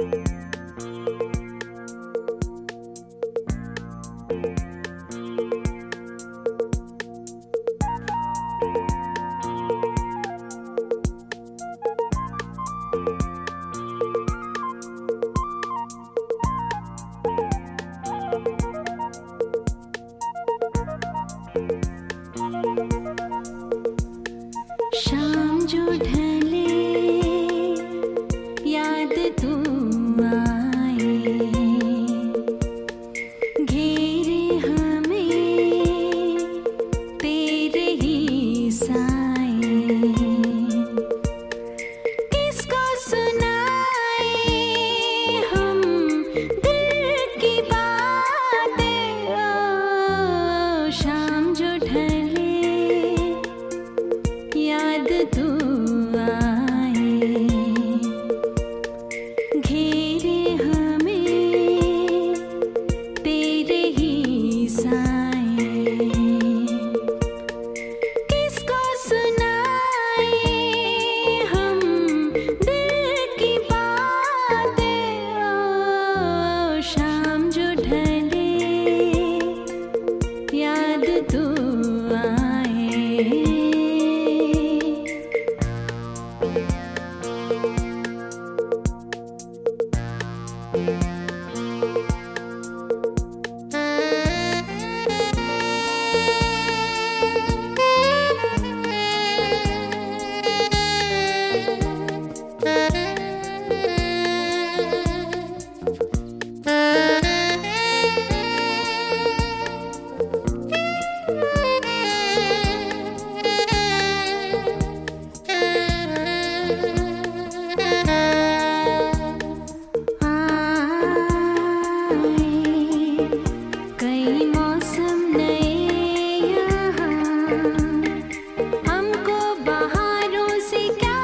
शाम जो ढले याद तू आए, घेरे हमें तेरे ही साए। किसको सुनाए हम दिल की बातें, ओ शाम जो ढले याद तू आए, घेरे हमें तेरे ही साए। किसको सुनाए हम दिल की बातें, ओ शाम जो ढले याद तू आए। कई मौसम नए यहाँ, हमको बहारों से क्या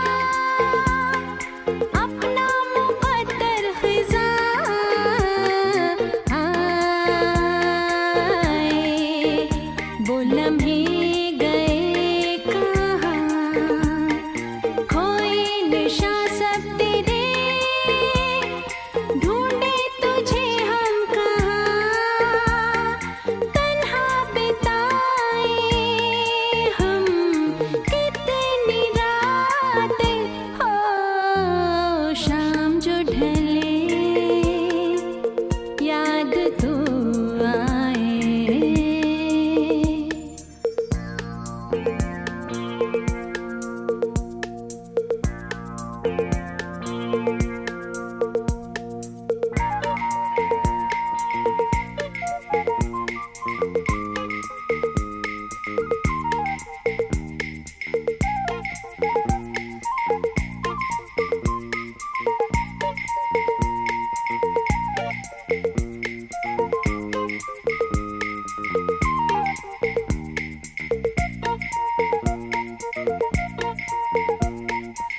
अपना मुक़द्दर ख़िज़ां आए। वो लम्हे गए कहाँ, खोए निशा सब तेरे, ढूंढे तुझे हम कहाँ, तन्हा बिताए हम कितनी रातें। हो शाम जो ढले याद तू आए।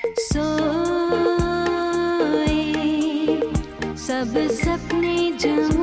सोए सब सपने जम